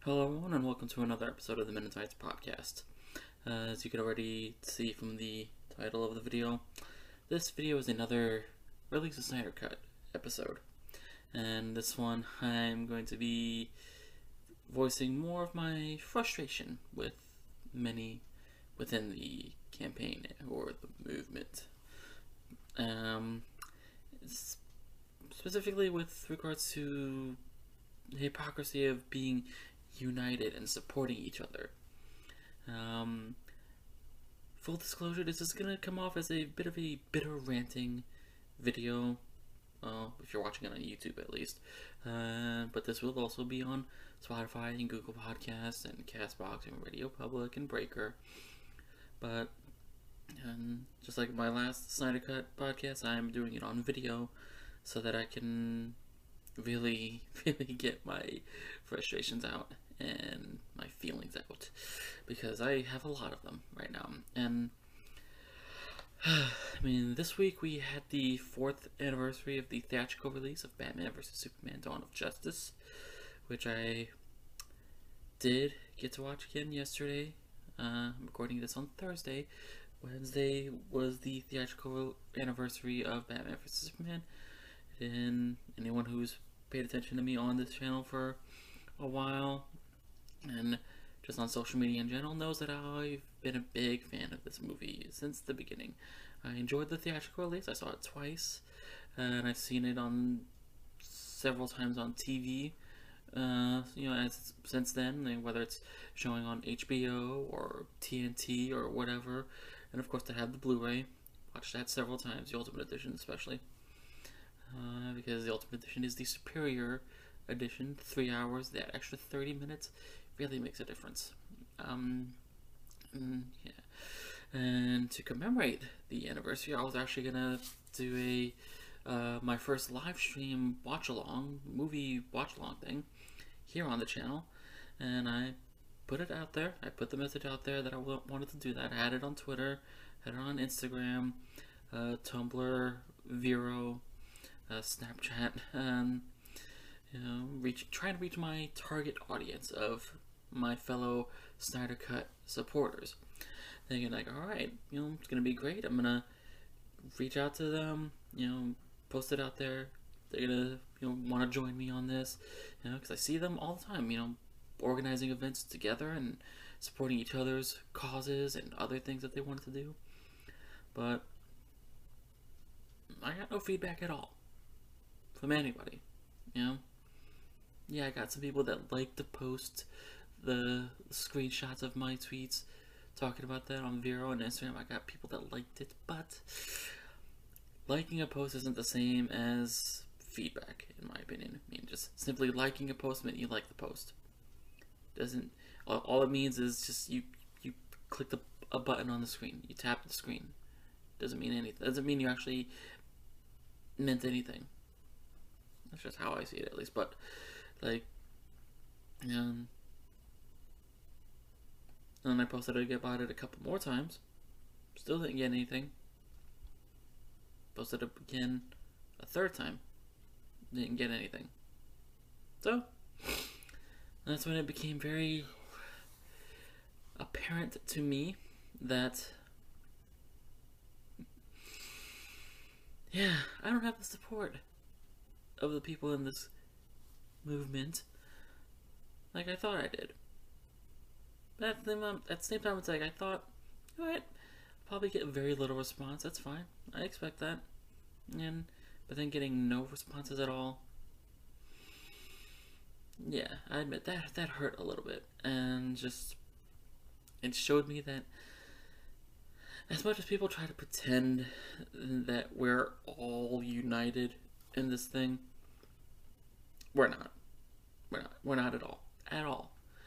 Hello, everyone, and welcome to another episode of the Mennonites podcast. As you can already see from the title of the video, this video is another Release a Snyder Cut episode. And this one, I'm going to be voicing more of my frustration with many within the campaign or the movement. Specifically with regards to the hypocrisy of being united and supporting each other. Full disclosure, this is gonna come off as a bit of a bitter ranting video, if you're watching it on YouTube at least. But this will also be on Spotify and Google Podcasts and Castbox and Radio Public and Breaker. But just like my last Snyder Cut podcast, I'm doing it on video so that I can really get my frustrations out and my feelings out, because I have a lot of them right now. And I mean, this week we had the 4th anniversary of the theatrical release of Batman vs. Superman: Dawn of Justice, which I did get to watch again yesterday. I'm recording this on Thursday. Wednesday was the theatrical anniversary of Batman vs. Superman. And anyone who's paid attention to me on this channel for a while and just on social media in general knows that I've been a big fan of this movie since the beginning. I enjoyed the theatrical release. I saw it twice, and I've seen it on several times on TV. Since then, whether it's showing on HBO or TNT or whatever, and of course I have the Blu-ray. Watched that several times, the Ultimate Edition especially. Because the Ultimate Edition is the superior edition. 3 hours, that extra 30 minutes really makes a difference. Yeah. And to commemorate the anniversary, I was actually gonna do my first live stream movie watch along thing here on the channel, and I put it out there. I put the message out there that I wanted to do that. I had it on Twitter, had it on Instagram, Tumblr, Vero, Snapchat, trying to reach my target audience of my fellow Snyder Cut supporters. Thinking like, alright, it's gonna be great. I'm gonna reach out to them, post it out there. They're gonna, want to join me on this, because I see them all the time, organizing events together and supporting each other's causes and other things that they wanted to do. But I got no feedback at all from anybody. Yeah, I got some people that like to post the screenshots of my tweets talking about that on Vero and Instagram. I got people that liked it, but liking a post isn't the same as feedback, in my opinion. I mean, just simply liking a post means you like the post. All it means is just you click a button on the screen, you tap the screen. Doesn't mean anything. Doesn't mean you actually meant anything. That's just how I see it, at least. But like, and I posted about it a couple more times. Still didn't get anything. Posted it again a third time. Didn't get anything. So that's when it became very apparent to me that, yeah, I don't have the support of the people in this movement like I thought I did. But at the same time, it's like I thought, alright, probably get very little response. That's fine. I expect that. But then getting no responses at all. Yeah, I admit that hurt a little bit, and just it showed me that as much as people try to pretend that we're all united in this thing, we're not. We're not at all. At all.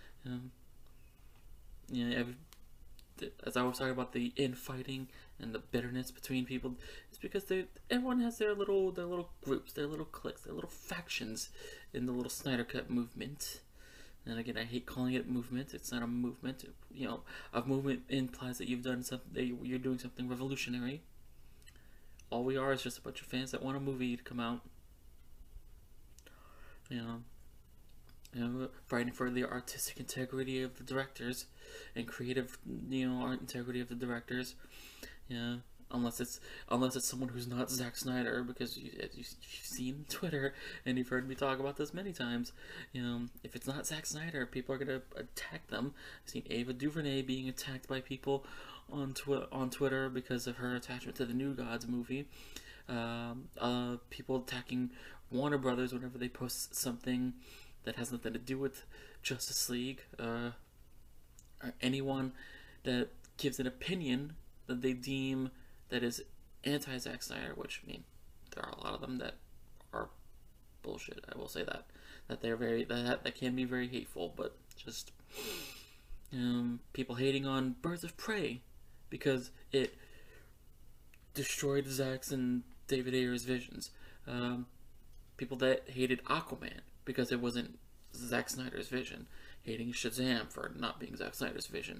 As I was talking about the infighting and the bitterness between people, it's because everyone has their little groups, their little cliques, their little factions in the little Snyder Cut movement. And again, I hate calling it movement. It's not a movement. A movement implies that you're doing something revolutionary. All we are is just a bunch of fans that want a movie to come out. fighting for the artistic integrity of the directors and creative, art integrity of the directors. Yeah, unless it's someone who's not Zack Snyder, because you've seen Twitter and you've heard me talk about this many times. If it's not Zack Snyder, people are gonna attack them. I've seen Ava DuVernay being attacked by people on Twitter because of her attachment to the New Gods movie. People attacking Warner Brothers whenever they post something that has nothing to do with Justice League, or anyone that gives an opinion that they deem that is anti-Zack Snyder, which, I mean, there are a lot of them that are bullshit. I will say that they're that can be very hateful, but just people hating on Birds of Prey because it destroyed Zack's and David Ayer's visions. People that hated Aquaman because it wasn't Zack Snyder's vision, hating Shazam for not being Zack Snyder's vision.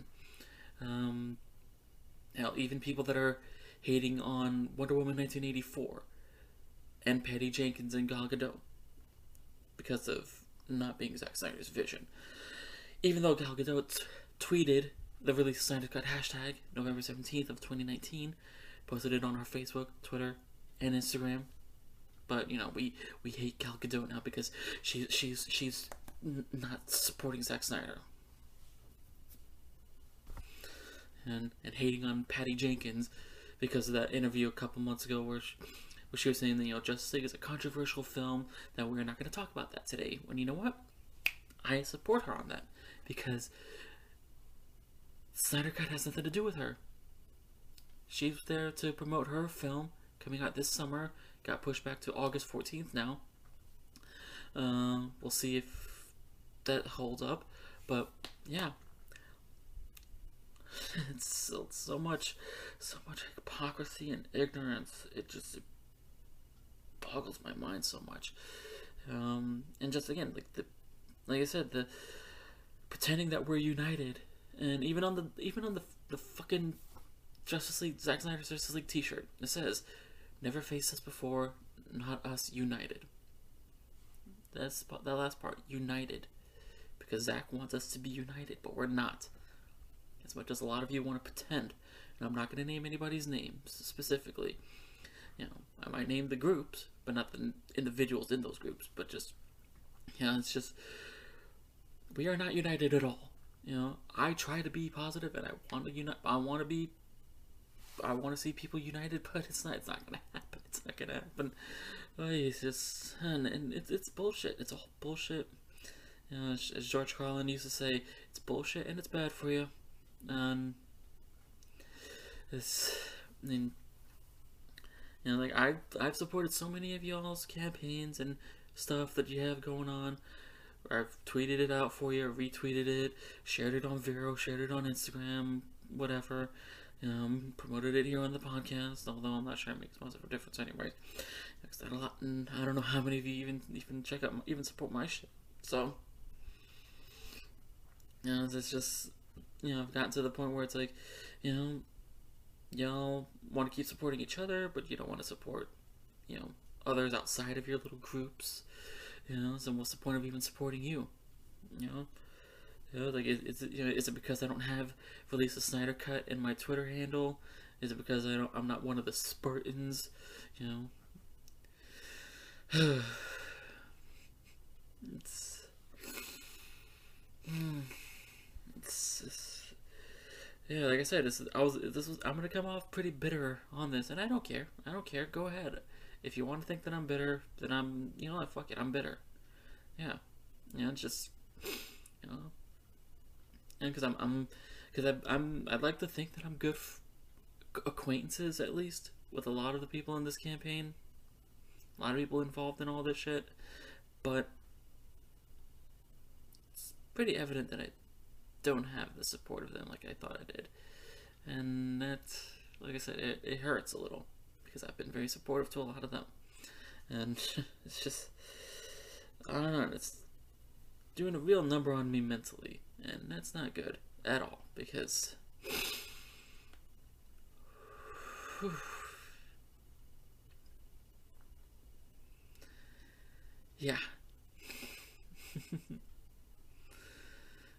Hell, even people that are hating on Wonder Woman 1984 and Patty Jenkins and Gal Gadot because of not being Zack Snyder's vision. Even though Gal Gadot tweeted the release of Snyder Cut hashtag November 17th of 2019, posted it on her Facebook, Twitter, and Instagram. But we hate Gal Gadot now because she's not supporting Zack Snyder. And hating on Patty Jenkins because of that interview a couple months ago where she was saying that Justice League is a controversial film, that we're not going to talk about that today. When you know what? I support her on that because Snyder Cut has nothing to do with her. She's there to promote her film coming out this summer. Got pushed back to August 14th now. We'll see if that holds up. But yeah, it's so much hypocrisy and ignorance. It boggles my mind so much. And just again, like I said, the pretending that we're united, and even on the fucking Justice League, Zack Snyder's Justice League T-shirt, it says, "Never faced us before, not us, united." That's that last part, united, because Zack wants us to be united, but we're not. As much as a lot of you want to pretend, and I'm not going to name anybody's names specifically. I might name the groups, but not the individuals in those groups. But just, it's just, we are not united at all. I try to be positive, and I want to unite. I want to see people united, but it's not gonna happen. It's not gonna happen. It's just, and it's bullshit. It's all bullshit. As George Carlin used to say, it's bullshit and it's bad for you. And I've supported so many of y'all's campaigns and stuff that you have going on. I've tweeted it out for you, retweeted it, shared it on Vero, shared it on Instagram, whatever. Promoted it here on the podcast, although I'm not sure it makes much of a difference anyway. Because I don't know how many of you even check out, even support my shit. So, it's just, I've gotten to the point where it's like, y'all want to keep supporting each other, but you don't want to support, others outside of your little groups. So what's the point of even supporting you? Is it because I don't have release a Snyder Cut in my Twitter handle? Is it because I'm not one of the Spartans? It's yeah, like I said, I'm gonna come off pretty bitter on this, and I don't care. Go ahead. If you want to think that I'm bitter, then I'm, fuck it, I'm bitter. Yeah, it's just, and because I'd like to think that I'm good acquaintances, at least, with a lot of the people in this campaign. A lot of people involved in all this shit, but it's pretty evident that I don't have the support of them like I thought I did. And that's, like I said, it hurts a little, because I've been very supportive to a lot of them. And it's just, I don't know, it's doing a real number on me mentally, and that's not good at all, because yeah.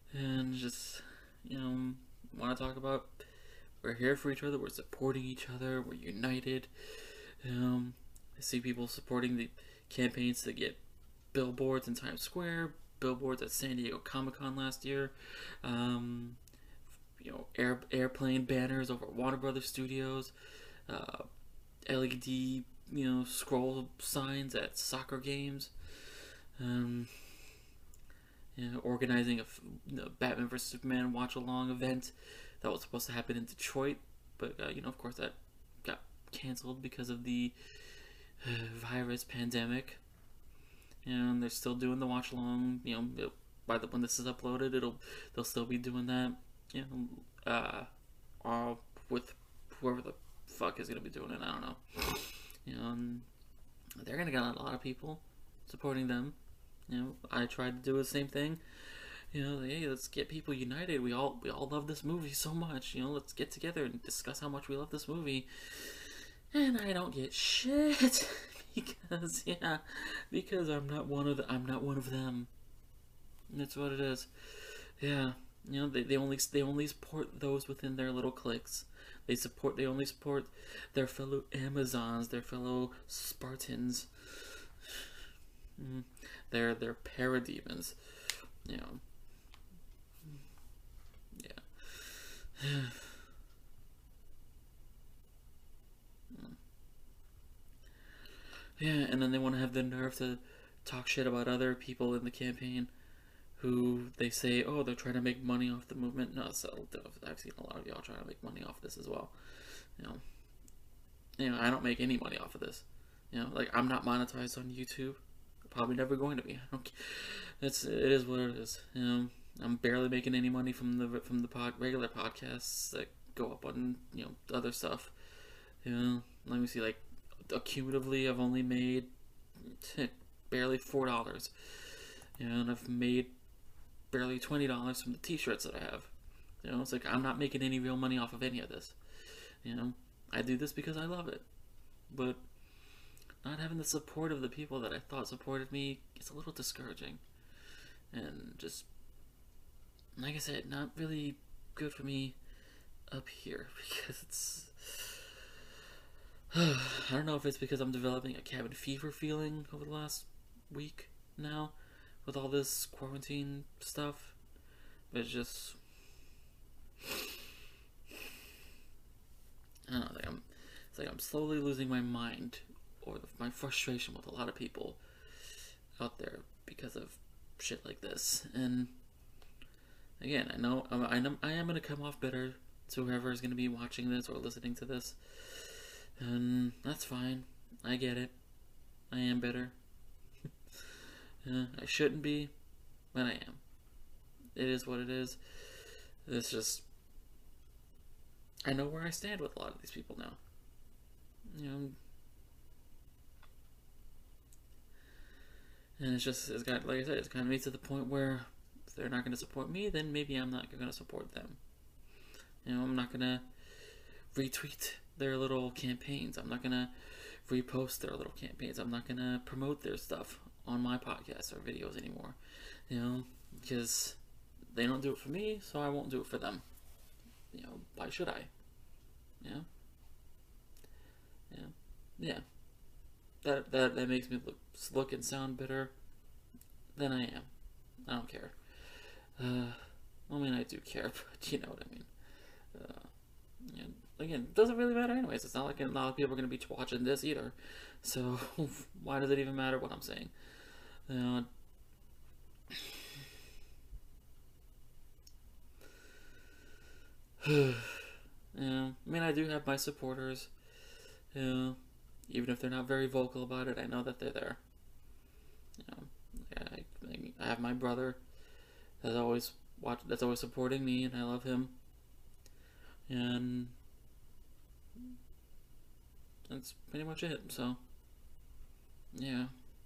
and just, you know, want to talk about we're here for each other, we're supporting each other, we're united. I see people supporting the campaigns to get billboards in Times Square, billboards at San Diego Comic-Con last year, airplane banners over Warner Brothers Studios, LED, scroll signs at soccer games, organizing a Batman vs Superman watch along event that was supposed to happen in Detroit, but of course that got canceled because of the virus pandemic. And they're still doing the watch along. When this is uploaded, they'll still be doing that. All with whoever the fuck is gonna be doing it. I don't know. And they're gonna get a lot of people supporting them. I tried to do the same thing. Hey, let's get people united. We all love this movie so much. Let's get together and discuss how much we love this movie. And I don't get shit because I'm not one of them. That's what it is. Yeah, they only support those within their little cliques. They only support their fellow Amazons, their fellow Spartans. They're parademons. Yeah. Yeah, and then they want to have the nerve to talk shit about other people in the campaign who they say, oh, they're trying to make money off the movement. No, so I've seen a lot of y'all trying to make money off this as well. I don't make any money off of this. Like, I'm not monetized on YouTube. Probably never going to be. It is what it is. I'm barely making any money from the regular podcasts that go up on other stuff. Let me see, like, accumulatively I've only made barely $4. And I've made barely $20 from the t-shirts that I have. It's like I'm not making any real money off of any of this. I do this because I love it. But not having the support of the people that I thought supported me is a little discouraging. And just, like I said, not really good for me up here because it's I don't know if it's because I'm developing a cabin fever feeling over the last week now with all this quarantine stuff, but it's just I don't know. It's like I'm slowly losing my mind or my frustration with a lot of people out there because of shit like this. And again, I know I am gonna come off bitter to whoever is gonna be watching this or listening to this. And that's fine. I get it. I am bitter. I shouldn't be, but I am. It is what it is. It's just I know where I stand with a lot of these people now. And it's got, like I said, it's kind of made to the point where if they're not going to support me, then maybe I'm not going to support them. I'm not going to retweet their little campaigns. I'm not going to repost their little campaigns. I'm not going to promote their stuff on my podcasts or videos anymore. Because they don't do it for me, so I won't do it for them. Why should I? Yeah. That makes me look and sound bitter. Then I am. I don't care. I mean, I do care, but you know what I mean. Again, it doesn't really matter anyways. It's not like a lot of people are going to be watching this either. So, why does it even matter what I'm saying? I mean, I do have my supporters. Even if they're not very vocal about it, I know that they're there. I have my brother that's always supporting me, and I love him. And that's pretty much it. So, yeah.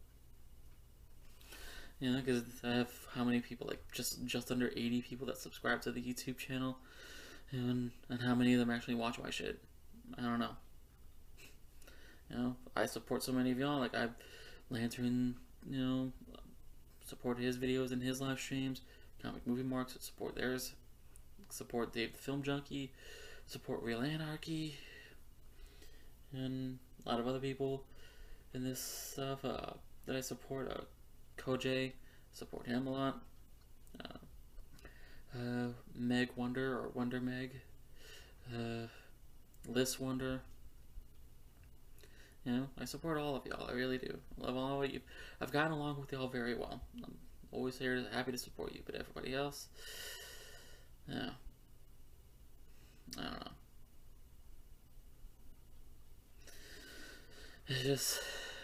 Because I have how many people? Like just under 80 people that subscribe to the YouTube channel, and how many of them actually watch my shit? I don't know. I support so many of y'all. Like Lantern, supported his videos and his live streams. Comic Movie Marks, support theirs. Support Dave the Film Junkie. Support Real Anarchy. And a lot of other people in this stuff that I support. Koj, support him a lot. Meg Wonder, or Wonder Meg. Liz Wonder. You know, I support all of y'all. I really do. I love all of you. I've gotten along with y'all very well. I'm always here, happy to support you. But everybody else, yeah, I don't know. It's just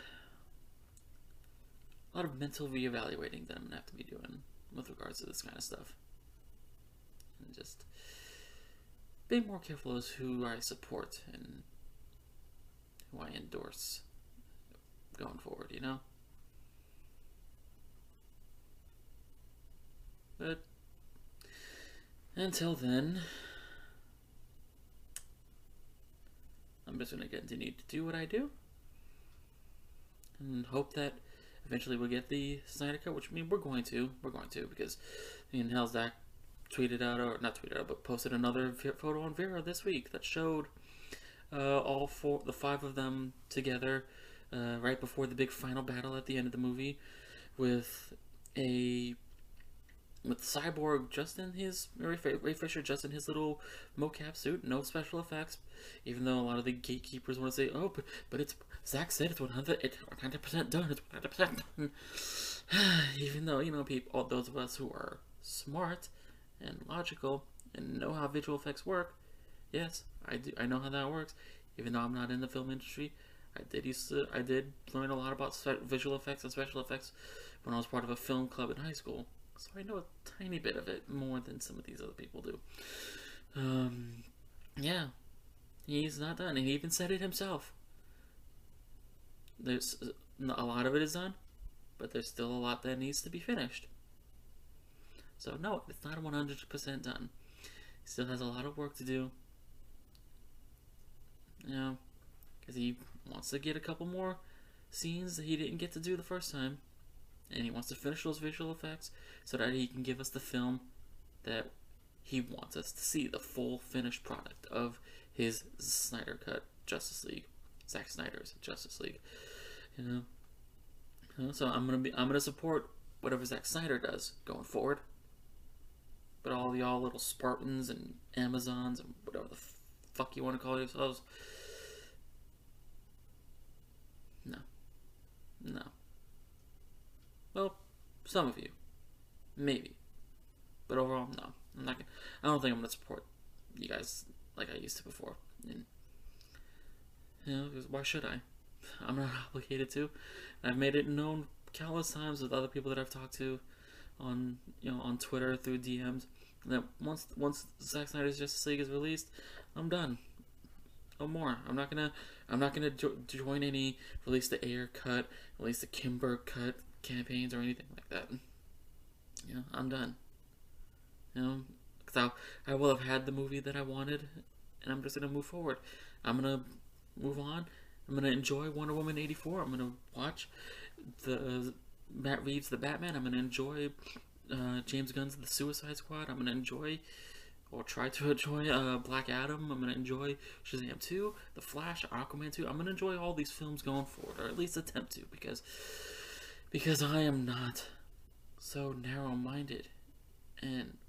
a lot of mental reevaluating that I'm gonna have to be doing with regards to this kind of stuff, and just being more careful as who I support and who I endorse going forward, you know? But until then, I'm just going to continue to do what I do and hope that eventually we'll get the Snyder Cut, which I mean, we're going to, because hell, Zach tweeted out, or not tweeted out, but posted another photo on Vero this week that showed the 5 of them together right before the big final battle at the end of the movie, with Cyborg just in his Ray Fisher just in his little mocap suit, no special effects. Even though a lot of the gatekeepers want to say, "Oh, but it's Zack said it's 100% done. It's 100% done." Even though all those of us who are smart and logical and know how visual effects work, yes, I do. I know how that works. Even though I'm not in the film industry, I did learn a lot about visual effects and special effects when I was part of a film club in high school. So I know a tiny bit of it, more than some of these other people do. Yeah, he's not done, and he even said it himself. There's a lot of it is done, but there's still a lot that needs to be finished. So no, it's not 100% done. He still has a lot of work to do. You know, because he wants to get a couple more scenes that he didn't get to do the first time. And he wants to finish those visual effects so that he can give us the film that he wants us to see, the full finished product of his Snyder Cut Justice League, Zack Snyder's Justice League. You know, so I'm gonna support whatever Zack Snyder does going forward. But all y'all little Spartans and Amazons and whatever the fuck you want to call yourselves, no. Well, some of you, maybe, but overall, no. I'm not. I don't think I'm gonna support you guys like I used to before. And why should I? I'm not obligated to. I've made it known countless times with other people that I've talked to on Twitter through DMs that once Zack Snyder's Justice League is released, I'm done. No more. I'm not gonna join any release the Ayer cut, release the Kimber cut campaigns or anything like that. I'm done. Because I will have had the movie that I wanted, and I'm just gonna move forward. I'm gonna move on. I'm gonna enjoy Wonder Woman 84. I'm gonna watch the Matt Reeves' The Batman. I'm gonna enjoy James Gunn's The Suicide Squad. I'm gonna enjoy, or try to enjoy, Black Adam. I'm gonna enjoy Shazam 2, The Flash, Aquaman 2. I'm gonna enjoy all these films going forward, or at least attempt to, because I am not so narrow-minded and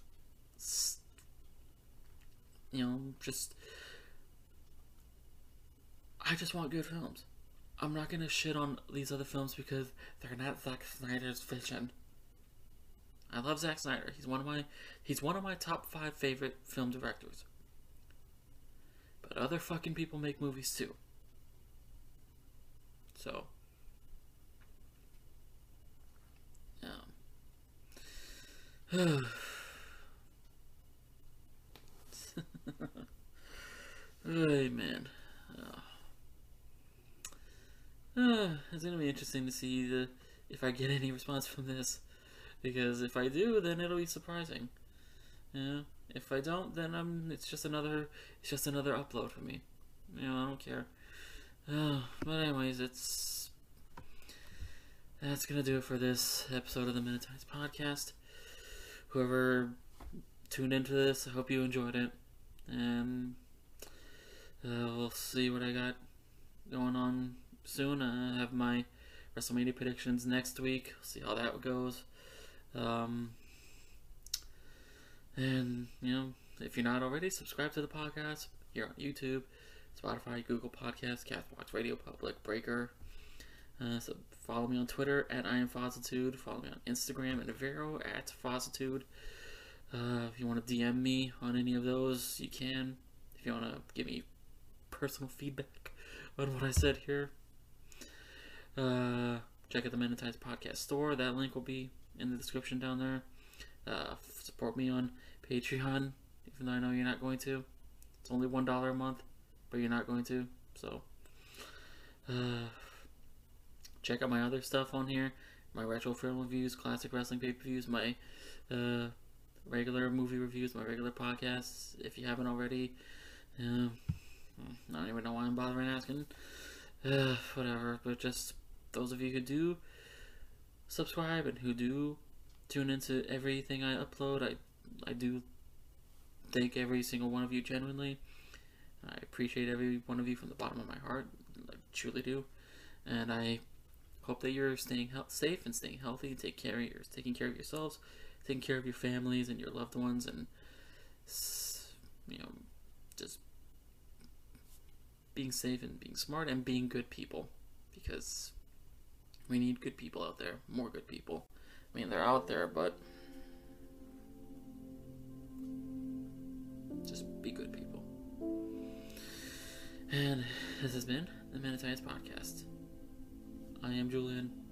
I just want good films. I'm not gonna shit on these other films because they're not Zack Snyder's vision. I love Zack Snyder. He's one of my top 5 favorite film directors. But other fucking people make movies too. So hey man, it's gonna be interesting to see if I get any response from this, because if I do, then it'll be surprising. If I don't, then it's just another upload for me. I don't care. But anyways, that's gonna do it for this episode of the Minutize Podcast. whoever tuned into this, I hope you enjoyed it. And we'll see what I got going on soon. I have my WrestleMania predictions next week. See how that goes. And, if you're not already, subscribe to the podcast here on YouTube, Spotify, Google Podcasts, Castbox Radio, Public, Breaker. So follow me on Twitter at IamFozzitude. Follow me on Instagram and Vero at Fozzitude. If you want to DM me on any of those, you can. If you want to give me personal feedback on what I said here, check out the Men in Tights Podcast store. That link will be in the description down there. Support me on Patreon, even though I know you're not going to. It's only $1 a month, but you're not going to. So, check out my other stuff on here. My retro film reviews, classic wrestling pay-per-views, my regular movie reviews, my regular podcasts, if you haven't already. I don't even know why I'm bothering asking. Whatever, but just those of you who do subscribe and who do tune into everything I upload, I do thank every single one of you genuinely. I appreciate every one of you from the bottom of my heart. I truly do. And I hope that you're staying safe and staying healthy, taking care of yourselves, taking care of your families and your loved ones, and just being safe and being smart and being good people, because we need good people out there, more good people. I mean, they're out there, but just be good people. And this has been the Men in Tights Podcast. I am Julian.